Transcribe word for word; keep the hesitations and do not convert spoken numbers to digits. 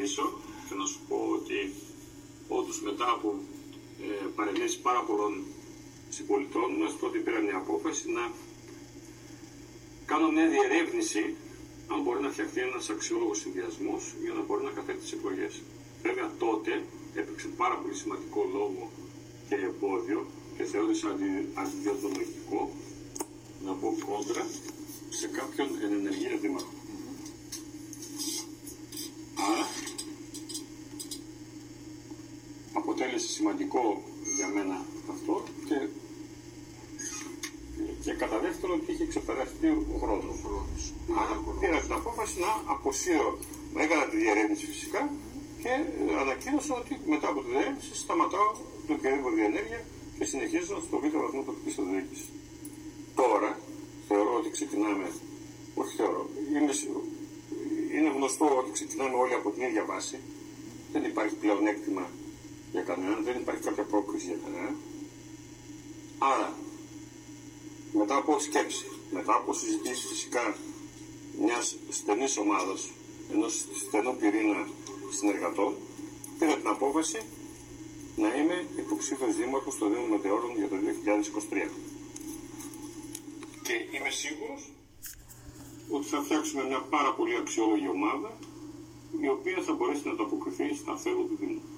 ευχαριστήσω και να σου πω ότι όντως μετά από ε, παρενέσεις πάρα πολλών συμπολιτών μας, τότε πήρα μια απόφαση να κάνω μια διερεύνηση αν μπορεί να φτιαχτεί ένας αξιόλογος συνδυασμός για να μπορεί να κατέβει τις εκλογές. Βέβαια τότε έπαιξε πάρα πολύ σημαντικό λόγο και εμπόδιο και θεώρησα αντι, αντιδιοντολογικό να μπω κόντρα σε κάποιον εν ενεργεία δήμαρχο. Άρα αποτέλεσε σημαντικό για μένα αυτό και, και κατά δεύτερον είχε ξεπεραστεί ο χρόνος. Άρα πήρα την απόφαση να αποσύρω, έκανα τη διερεύνηση φυσικά και ανακοίνωσα ότι μετά από τη διερεύνηση σταματάω την οποιαδήποτε διενέργεια και συνεχίζω στο β' βαθμό τοπικής αυτοδιοίκησης. Τώρα θεωρώ ότι ξεκινάμε, όχι θεωρώ, είναι, είναι γνωστό ότι ξεκινάμε όλοι από την ίδια βάση. Δεν υπάρχει πλεονέκτημα για κανέναν, δεν υπάρχει κάποια πρόκληση για κανέναν. Άρα, μετά από σκέψη, μετά από συζητήσεις φυσικά μιας στενής ομάδας, ενός στενού πυρήνα συνεργατών, πήρα την απόφαση να είμαι υποψήφιος δήμαρχος στο Δήμο Μετεώρων για το δύο χιλιάδες είκοσι τρία. Και είμαι σίγουρος ότι θα φτιάξουμε μια πάρα πολύ αξιόλογη ομάδα η οποία θα μπορέσει να ανταποκριθεί στα θέλω του Δήμου.